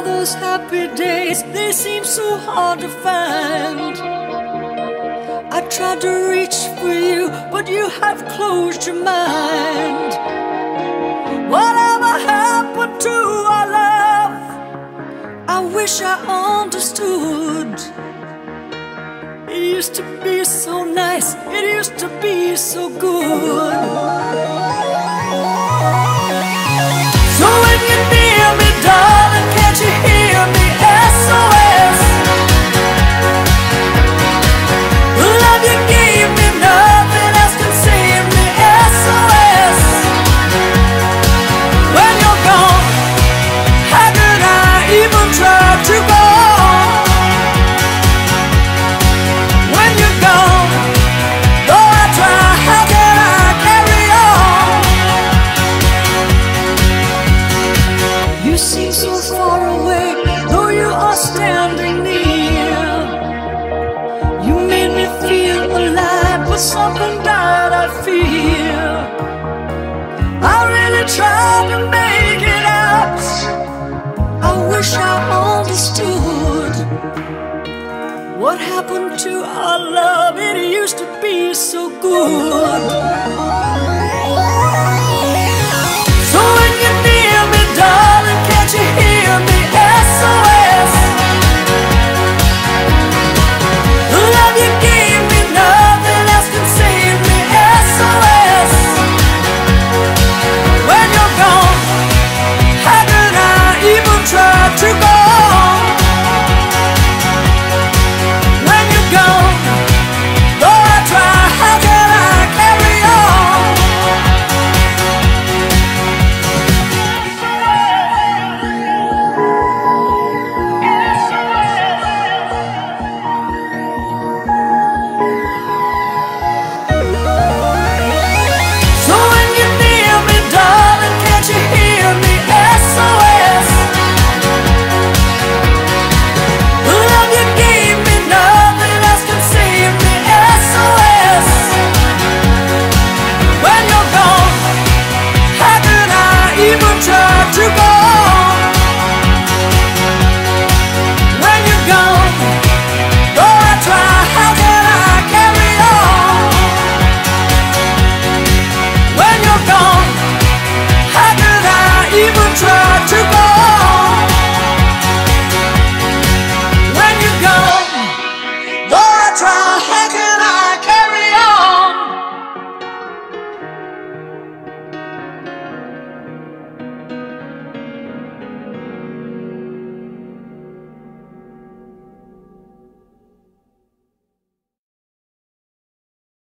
those happy days, they seem so hard to find. I tried to reach for you, but you have closed your mind. Whatever happened to our love? I wish I understood. It used to be so nice, it used to be so good. So when you're near me, darling, can't you hear me? SOS. The love you gave me, nothing else can save me. SOS. When you're gone, how could I even try to go on? When you're gone, though I try, how can I carry on? You seem so far away, though you are standing near. You made me feel alive, but something died, I fear. I really tried to make it out. I wish I understood. What happened to our love? It used to be so good.